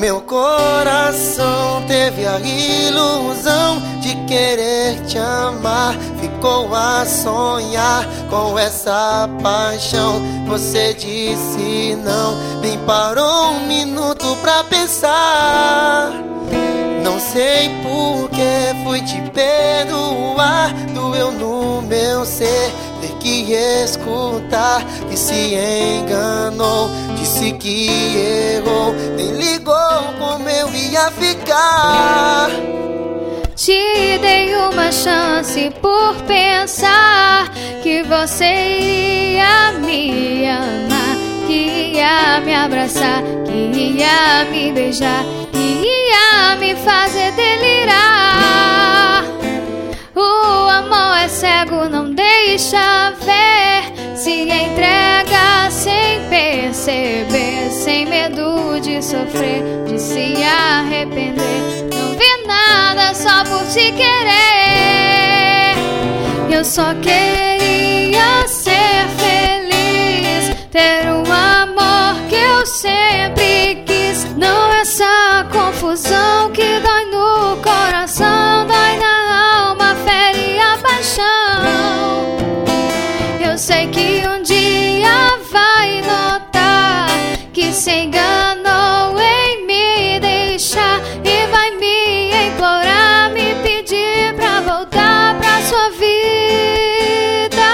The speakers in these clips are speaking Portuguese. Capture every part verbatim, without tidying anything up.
meu coração teve a ilusão de querer te amar. Ficou a sonhar com essa paixão. Você disse não, nem parou um minuto pra pensar. Não sei por que fui te perdoar. Doeu no meu ser ter que escutar que se enganou. Disse que errou, nem ligou como eu ia ficar. Te dei uma chance por pensar que você iria me amar, que ia me abraçar, que ia me beijar, que ia me fazer delirar. O amor é cego, não deixa ver, se entrega sem perceber, sem medo de sofrer, de se arrepender. Não vê nada só por te querer. Eu só queria ser feliz, ter um amor que eu sempre quis. Não essa confusão que dói no coração, dói na alma, fere a paixão. Eu sei que um dia vai notar que se enganou em me deixar e vai me implorar, me pedir pra voltar pra sua vida.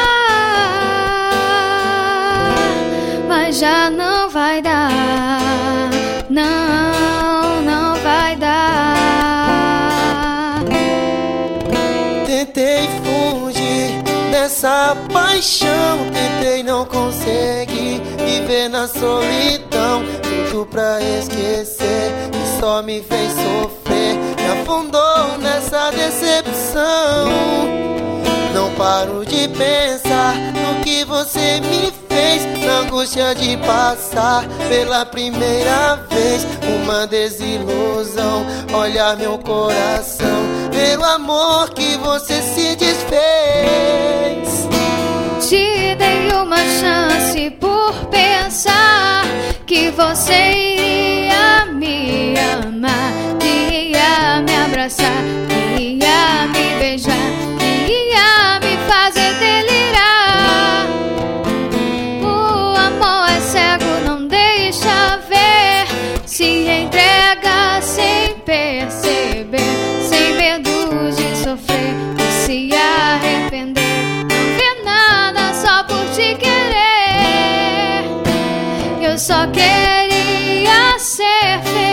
Mas já não vai dar, não, não vai dar. Tentei fugir dessa paixão, tentei, não consegui viver na solidão. Tudo pra esquecer e só me fez sofrer, me afundou nessa decepção. Não paro de pensar no que você me fez, na angústia de passar pela primeira vez uma desilusão. Olha meu coração, pelo amor que você se desfez. Te dei uma chance por pensar que você iria me amar, que ia me abraçar, que ia me beijar, que ia me fazer delirar. O amor é cego, não deixa ver, se entrega sem perceber, sem medo de sofrer, de se arrepender. Não vê nada só por te querer. Eu só queria ser feliz.